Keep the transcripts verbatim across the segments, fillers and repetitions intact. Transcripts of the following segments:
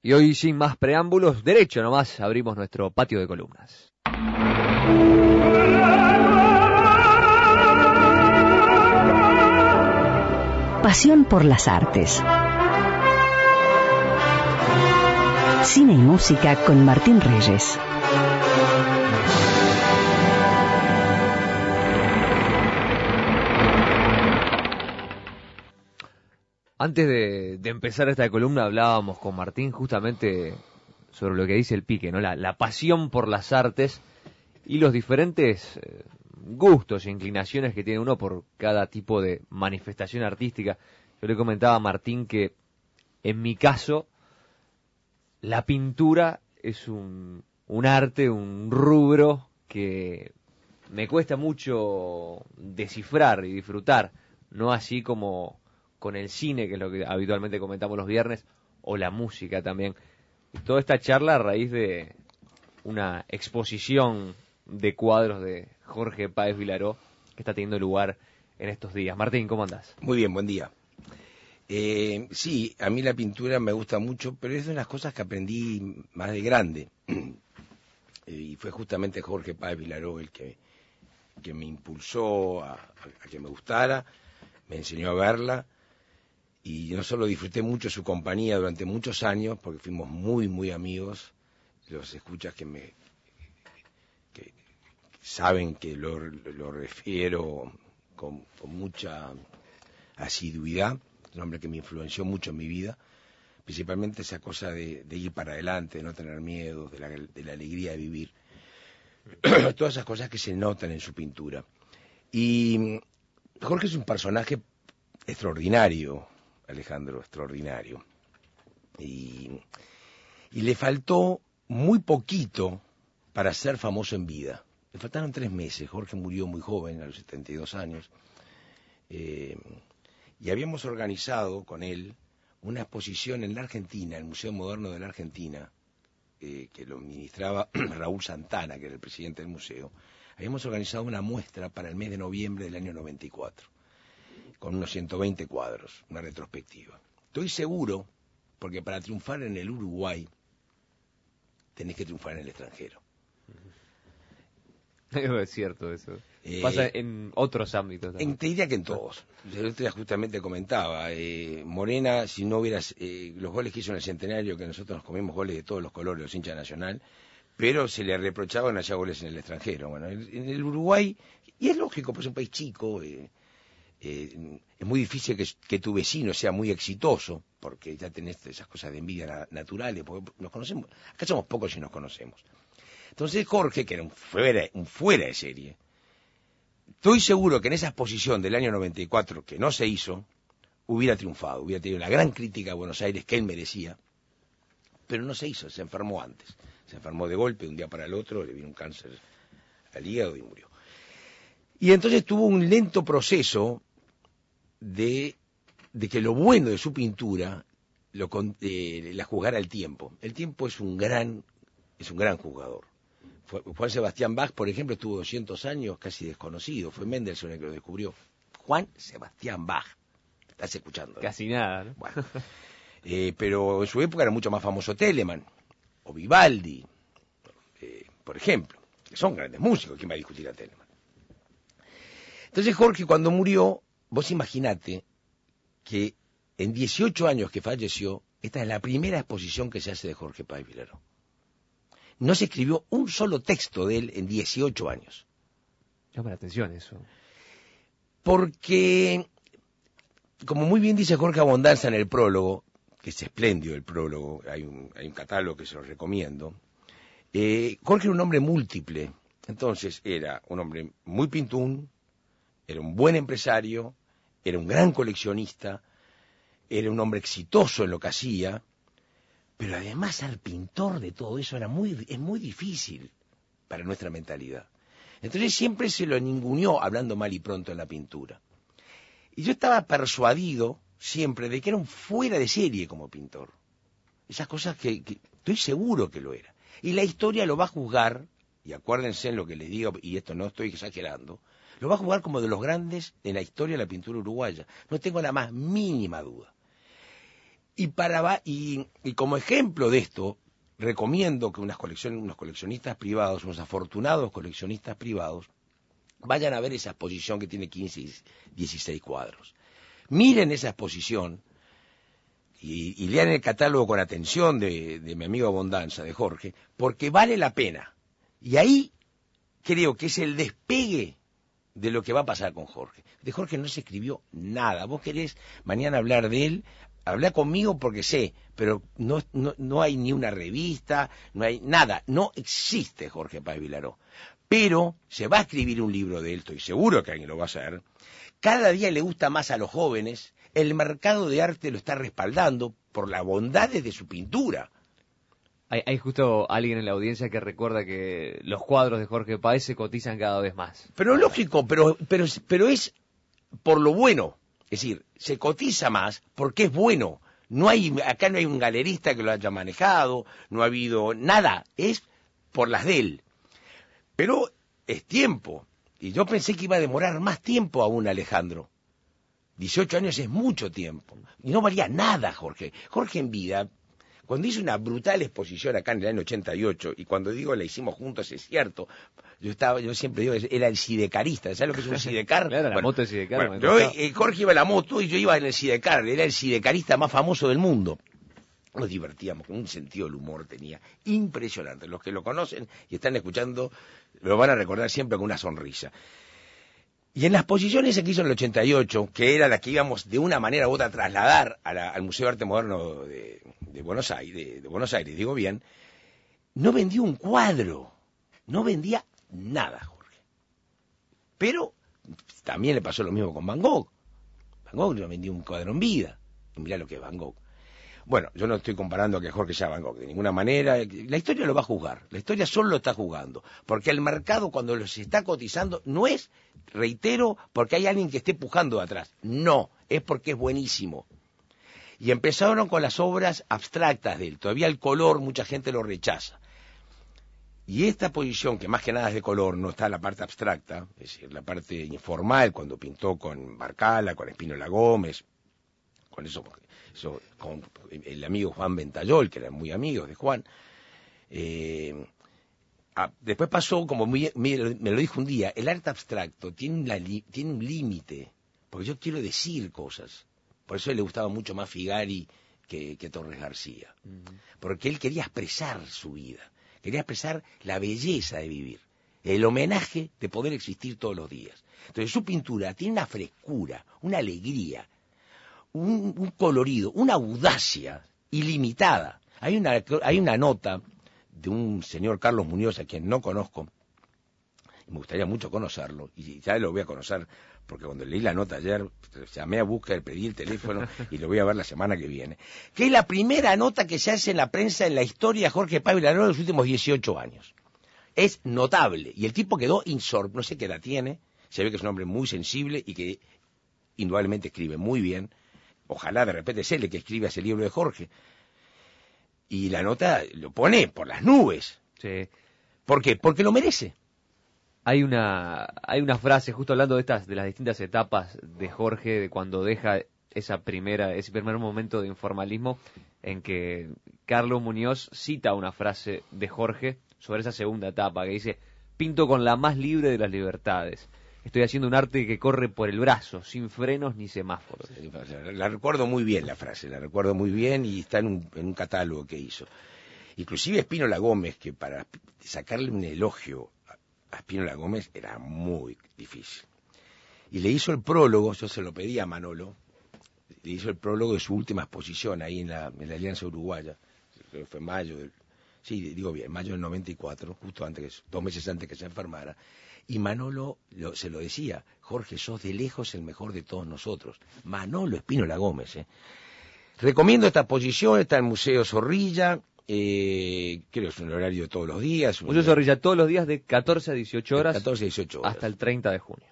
Y hoy, sin más preámbulos, derecho nomás abrimos nuestro patio de columnas. Pasión por las artes. Cine y música con Martín Reyes. Antes de, de empezar esta columna hablábamos con Martín justamente sobre lo que dice el Pique, ¿no? La, la pasión por las artes y los diferentes eh, gustos e inclinaciones que tiene uno por cada tipo de manifestación artística. Yo le comentaba a Martín que en mi caso la pintura es un, un arte, un rubro que me cuesta mucho descifrar y disfrutar, no así como con el cine, que es lo que habitualmente comentamos los viernes, o la música también. Y toda esta charla a raíz de una exposición de cuadros de Jorge Páez Vilaró que está teniendo lugar en estos días. Martín, ¿cómo andás? Muy bien, buen día. Eh, sí, a mí la pintura me gusta mucho, pero es de las cosas que aprendí más de grande. Y fue justamente Jorge Páez Vilaró el que, que me impulsó a, a que me gustara, me enseñó a verla. Y no solo disfruté mucho su compañía durante muchos años, porque fuimos muy, muy amigos, los escuchas que me que saben que lo, lo refiero con, con mucha asiduidad, un hombre que me influenció mucho en mi vida, principalmente esa cosa de, de ir para adelante, de no tener miedo, de la, de la alegría de vivir, todas esas cosas que se notan en su pintura. Y Jorge es un personaje extraordinario, Alejandro, extraordinario. Y, y le faltó muy poquito para ser famoso en vida. Le faltaron tres meses. Jorge murió muy joven, a los setenta y dos años. Eh, y habíamos organizado con él una exposición en la Argentina, el Museo Moderno de la Argentina, eh, que lo administraba Raúl Santana, que era el presidente del museo. Habíamos organizado una muestra para el mes de noviembre del año noventa y cuatro. Con unos ciento veinte cuadros, una retrospectiva. Estoy seguro, porque para triunfar en el Uruguay, tenés que triunfar en el extranjero. Es cierto eso. Eh, Pasa en otros ámbitos también. En, te diría que en todos. Yo el otro día justamente comentaba, eh, Morena, si no hubieras eh, los goles que hizo en el Centenario, que nosotros nos comimos goles de todos los colores, los hinchas Nacional, pero se le reprochaban allá goles en el extranjero. Bueno, en, en el Uruguay, y es lógico, pues es un país chico, eh, Eh, es muy difícil que, que tu vecino sea muy exitoso, porque ya tenés esas cosas de envidia na, naturales, porque nos conocemos, acá somos pocos y nos conocemos. Entonces Jorge, que era un fuera, un fuera de serie, estoy seguro que en esa exposición del año noventa y cuatro, que no se hizo, hubiera triunfado, hubiera tenido la gran crítica a Buenos Aires que él merecía, pero no se hizo, se enfermó antes, se enfermó de golpe, de un día para el otro, le vino un cáncer al hígado y murió. Y entonces tuvo un lento proceso de, de que lo bueno de su pintura lo, eh, la juzgara el tiempo. El tiempo es un gran, es un gran jugador. Fue, Juan Sebastián Bach, por ejemplo, estuvo doscientos años casi desconocido. Fue Mendelssohn el que lo descubrió. Juan Sebastián Bach. Estás escuchando, ¿no? Casi nada, ¿no? Bueno, eh, pero en su época era mucho más famoso Telemann o Vivaldi, eh, por ejemplo, que son grandes músicos. ¿Quién va a discutir a Telemann? Entonces Jorge, cuando murió, vos imaginate que en dieciocho años que falleció, esta es la primera exposición que se hace de Jorge Páez Vilaró. No se escribió un solo texto de él en dieciocho años. Llama la atención eso. Porque, como muy bien dice Jorge Abondanza en el prólogo, que es espléndido el prólogo, hay un, hay un catálogo que se los recomiendo, eh, Jorge era un hombre múltiple. Entonces era un hombre muy pintún, era un buen empresario, era un gran coleccionista, era un hombre exitoso en lo que hacía, pero además ser pintor de todo eso era muy, es muy difícil para nuestra mentalidad. Entonces siempre se lo ninguneó hablando mal y pronto en la pintura. Y yo estaba persuadido siempre de que era un fuera de serie como pintor. Esas cosas que, que estoy seguro que lo era. Y la historia lo va a juzgar, y acuérdense en lo que les digo, y esto no estoy exagerando, lo va a juzgar como de los grandes en la historia de la pintura uruguaya. No tengo la más mínima duda. Y, para, y, y como ejemplo de esto, recomiendo que unas colecciones, unos coleccionistas privados, unos afortunados coleccionistas privados, vayan a ver esa exposición que tiene quince y dieciséis cuadros. Miren esa exposición y, y lean el catálogo con atención de, de mi amigo Abondanza, de Jorge, porque vale la pena. Y ahí creo que es el despegue de lo que va a pasar con Jorge. De Jorge no se escribió nada. Vos querés mañana hablar de él, habla conmigo porque sé, pero no, no, no hay ni una revista, no hay nada. No existe Jorge Páez Vilaró. Pero se va a escribir un libro de él, estoy seguro que alguien lo va a hacer. Cada día le gusta más a los jóvenes. El mercado de arte lo está respaldando por las bondades de su pintura. Hay, hay justo alguien en la audiencia que recuerda que los cuadros de Jorge Páez se cotizan cada vez más. Pero lógico, pero, pero, pero es por lo bueno. Es decir, se cotiza más porque es bueno. No hay, acá no hay un galerista que lo haya manejado, no ha habido nada. Es por las de él. Pero es tiempo. Y yo pensé que iba a demorar más tiempo aún, Alejandro. dieciocho años es mucho tiempo. Y no valía nada, Jorge. Jorge en vida, cuando hizo una brutal exposición acá en el año ochenta y ocho, y cuando digo la hicimos juntos, es cierto, yo estaba, yo siempre digo, era el sidecarista. ¿Sabes lo que es un sidecar? Claro, la bueno, moto de sidecar. Bueno, yo, eh, Jorge iba en la moto y yo iba en el sidecar. Era el sidecarista más famoso del mundo. Nos divertíamos, con un sentido del humor tenía impresionante. Los que lo conocen y están escuchando lo van a recordar siempre con una sonrisa. Y en las exposiciones que hizo en el ochenta y ocho, que era la que íbamos de una manera u otra a trasladar a la, al Museo de Arte Moderno de, de Buenos Aires, de, de Buenos Aires, digo bien, no vendió un cuadro, no vendía nada, Jorge. Pero también le pasó lo mismo con Van Gogh. Van Gogh no vendió un cuadro en vida. Y mirá lo que es Van Gogh. Bueno, yo no estoy comparando a que Jorge sea Van Gogh, de ninguna manera. La historia lo va a juzgar, la historia solo lo está juzgando. Porque el mercado, cuando los está cotizando, no es, reitero, porque hay alguien que esté pujando de atrás. No, es porque es buenísimo. Y empezaron con las obras abstractas de él. Todavía el color, mucha gente lo rechaza. Y esta posición, que más que nada es de color, no está la parte abstracta, es decir, la parte informal, cuando pintó con Barcala, con Espínola Gómez, con eso... Eso, con el amigo Juan Ventayol, que eran muy amigos de Juan. Eh, ah, después pasó, como muy, me, me lo dijo un día, el arte abstracto tiene, la, tiene un límite, porque yo quiero decir cosas. Por eso a él le gustaba mucho más Figari que, que Torres García. Uh-huh. Porque él quería expresar su vida, quería expresar la belleza de vivir, el homenaje de poder existir todos los días. Entonces su pintura tiene una frescura, una alegría, Un, un colorido, una audacia ilimitada. Hay una, hay una nota de un señor Carlos Muñoz, a quien no conozco, y me gustaría mucho conocerlo, y ya lo voy a conocer, porque cuando leí la nota ayer, llamé a buscar, pedí el teléfono, y lo voy a ver la semana que viene, que es la primera nota que se hace en la prensa en la historia de Jorge Páez Vilaró de los últimos dieciocho años. Es notable, y el tipo quedó insorprendido, no sé qué edad tiene, se ve que es un hombre muy sensible, y que indudablemente escribe muy bien. Ojalá de repente sea el que escriba ese libro de Jorge. Y la nota lo pone por las nubes. Sí. ¿Por qué? Porque lo merece. Hay una, hay una frase, justo hablando de estas, de las distintas etapas de Jorge, de cuando deja esa primera, ese primer momento de informalismo, en que Carlos Muñoz cita una frase de Jorge sobre esa segunda etapa, que dice: pinto con la más libre de las libertades. Estoy haciendo un arte que corre por el brazo, sin frenos ni semáforos. La recuerdo muy bien la frase, la recuerdo muy bien y está en un, en un catálogo que hizo. Inclusive Espínola Gómez, que para sacarle un elogio a Espínola Gómez era muy difícil. Y le hizo el prólogo, yo se lo pedí a Manolo, le hizo el prólogo de su última exposición ahí en la, en la Alianza Uruguaya, creo que fue en mayo del, sí, digo bien, mayo del noventa y cuatro, justo antes, dos meses antes que se enfermara. Y Manolo lo, se lo decía: Jorge, sos de lejos el mejor de todos nosotros. Manolo Espínola Gómez. ¿eh? Recomiendo esta exposición, está en el Museo Zorrilla, eh, creo que es un horario de todos los días. Museo Zorrilla todos los días de catorce a dieciocho horas, catorce a dieciocho horas, hasta el treinta de junio.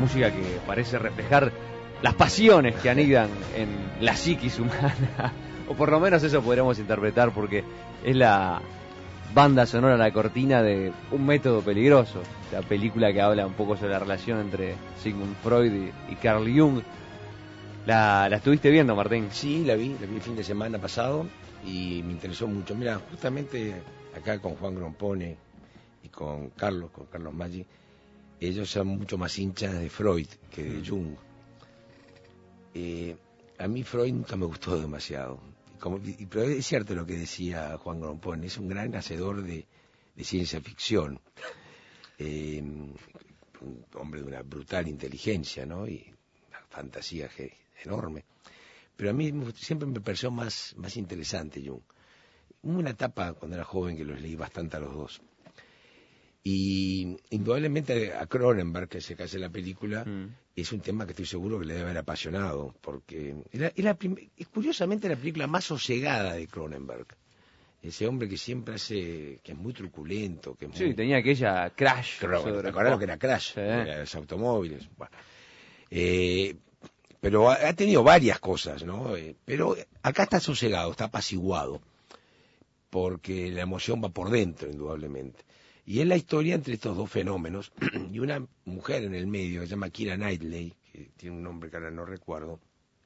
música que parece reflejar las pasiones que anidan en la psiquis humana, o por lo menos eso podríamos interpretar, porque es la banda sonora, la cortina de Un método peligroso, la película que habla un poco sobre la relación entre Sigmund Freud y, y Carl Jung. ¿La, la estuviste viendo, Martín? Sí, la vi, la vi el fin de semana pasado y me interesó mucho. Mira, justamente acá con Juan Grompone y con Carlos, con Carlos Maggi, ellos son mucho más hinchas de Freud que de mm. Jung. Eh, a mí Freud nunca me gustó demasiado. Como, pero es cierto lo que decía Juan Grompone, es un gran hacedor de, de ciencia ficción. Eh, un hombre de una brutal inteligencia, ¿no? Y una fantasía enorme. Pero a mí siempre me pareció más, más interesante Jung. Hubo una etapa cuando era joven que los leí bastante a los dos. Y indudablemente a Cronenberg, que se hace la película, mm. es un tema que estoy seguro que le debe haber apasionado, porque era, era es curiosamente la película más sosegada de Cronenberg. Ese hombre que siempre hace, que es muy truculento, que es sí, muy... tenía aquella Crash. Pero, sobre... ¿Te acordás lo que era Crash? Sí. Era los automóviles. Bueno. Eh, pero ha, ha tenido varias cosas, ¿no? Eh, pero acá está sosegado, está apaciguado, porque la emoción va por dentro, indudablemente. Y es la historia entre estos dos fenómenos, y una mujer en el medio que se llama Keira Knightley, que tiene un nombre que ahora no recuerdo,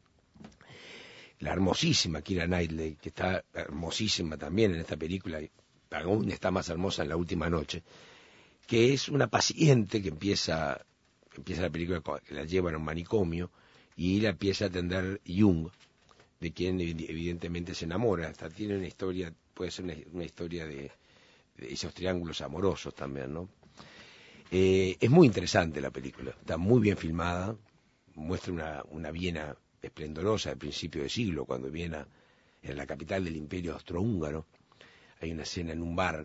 la hermosísima Keira Knightley, que está hermosísima también en esta película, y aún está más hermosa en La última noche, que es una paciente que empieza, empieza la película, que la llevan a un manicomio, y la empieza a atender Jung, de quien evidentemente se enamora. Hasta tiene una historia, puede ser una, una historia de... esos triángulos amorosos también, ¿no? Eh, es muy interesante la película, está muy bien filmada, muestra una, una Viena esplendorosa del principio de siglo, cuando Viena era la capital del imperio austrohúngaro. Hay una escena en un bar,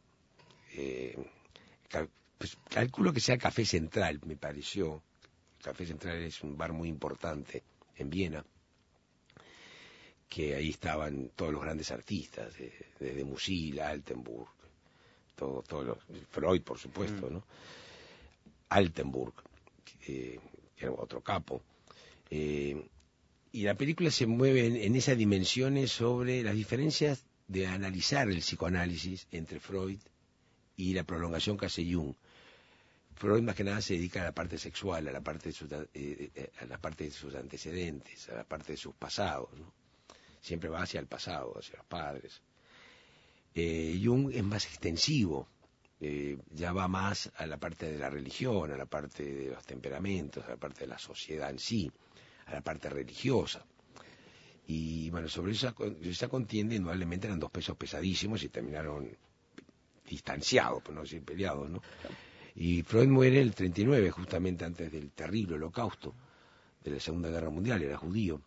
eh, cal, pues, calculo que sea Café Central, me pareció. Café Central es un bar muy importante en Viena, que ahí estaban todos los grandes artistas, desde de Musil, Altenburg, todo, todo lo, Freud, por supuesto, ¿no? Altenburg, eh, que era otro capo. Eh, y la película se mueve en, en esas dimensiones sobre las diferencias de analizar el psicoanálisis entre Freud y la prolongación que hace Jung. Freud más que nada se dedica a la parte sexual, a la parte de sus, eh, a la parte de sus antecedentes, a la parte de sus pasados, ¿no? Siempre va hacia el pasado, hacia los padres. Eh, Jung es más extensivo, eh, ya va más a la parte de la religión, a la parte de los temperamentos, a la parte de la sociedad en sí, a la parte religiosa. Y bueno, sobre esa, esa contienda indudablemente eran dos pesos pesadísimos y terminaron distanciados, por no decir peleados, ¿no? Y Freud muere en el treinta y nueve, justamente antes del terrible holocausto de la Segunda Guerra Mundial, era judío.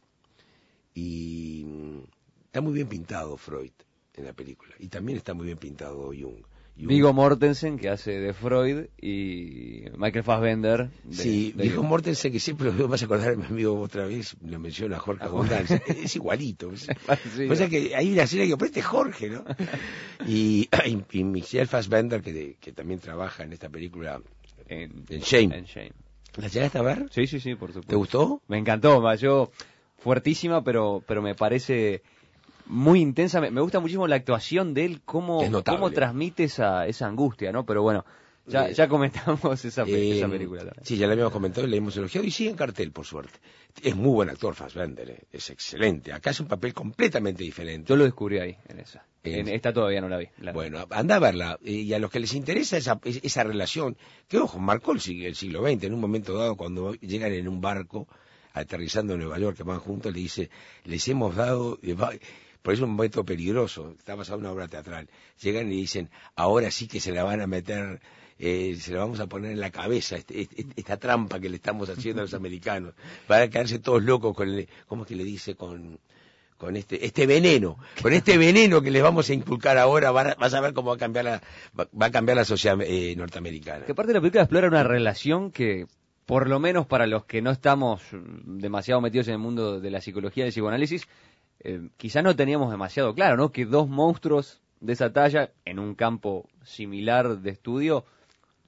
Y está muy bien pintado Freud en la película, y también está muy bien pintado Jung. Jung. Viggo Mortensen, que hace de Freud, y Michael Fassbender. De, sí, de Viggo Mortensen, que siempre lo vas a acordar a mi amigo otra vez, lo menciona Jorge Abundancia, es igualito. Es, sí, o sea que hay una serie que preste Jorge, ¿no? y, y, y Michael Fassbender, que, que también trabaja en esta película, en, en Shame. En Shame. ¿La llegaste a ver? Sí, sí, sí, por supuesto. ¿Te gustó? Me encantó, me yo fuertísima, pero, pero me parece... muy intensa, me, me gusta muchísimo la actuación de él, cómo, cómo transmite esa, esa angustia, ¿no? Pero bueno, ya, eh, ya comentamos esa, eh, esa película también. Sí, ya la habíamos comentado y la hemos elogiado y sigue en cartel, por suerte. Es muy buen actor Fassbender, eh, es excelente. Acá es un papel completamente diferente. Yo lo descubrí ahí, en esa. Eh, en esta todavía no la vi. La bueno, anda a verla. Y a los que les interesa esa, esa relación, que ojo, marcó el siglo, el siglo veinte, en un momento dado cuando llegan en un barco aterrizando en Nueva York, que van juntos, le dice, les hemos dado... Por eso es un momento peligroso, está basado en una obra teatral. Llegan y dicen, ahora sí que se la van a meter, eh, se la vamos a poner en la cabeza, este, este, esta trampa que le estamos haciendo a los americanos. Van a quedarse todos locos con, el, ¿cómo es que le dice? Con, con este, este veneno, con este veneno que les vamos a inculcar ahora, van, vas a ver cómo va a cambiar la, va, va a cambiar la sociedad eh, norteamericana. Que aparte de la película explora una relación que, por lo menos para los que no estamos demasiado metidos en el mundo de la psicología y del psicoanálisis, Eh, quizá no teníamos demasiado claro, ¿no? Que dos monstruos de esa talla, en un campo similar de estudio,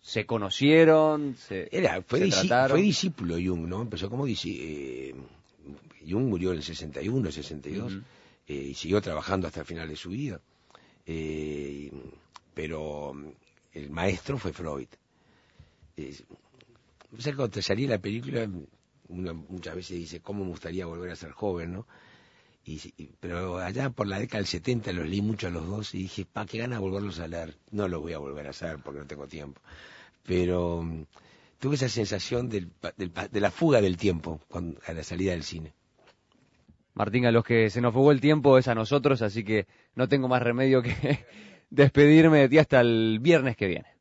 ¿Se conocieron? Se, Era, fue, se disci- trataron? fue discípulo Jung, ¿no? Empezó como discípulo. Eh, Jung murió en el sesenta y uno, sesenta y dos, uh-huh. eh, y siguió trabajando hasta el final de su vida. Eh, pero el maestro fue Freud. Eh, o sea, cuando te salía la película, uno muchas veces dice, ¿cómo me gustaría volver a ser joven, no? Y, y, pero allá por la década del setenta los leí mucho a los dos y dije, pa, qué ganas de volverlos a leer. No los voy a volver a hacer porque no tengo tiempo. Pero um, tuve esa sensación del, del, de la fuga del tiempo cuando, a la salida del cine. Martín, a los que se nos fugó el tiempo es a nosotros, así que no tengo más remedio que despedirme de ti hasta el viernes que viene.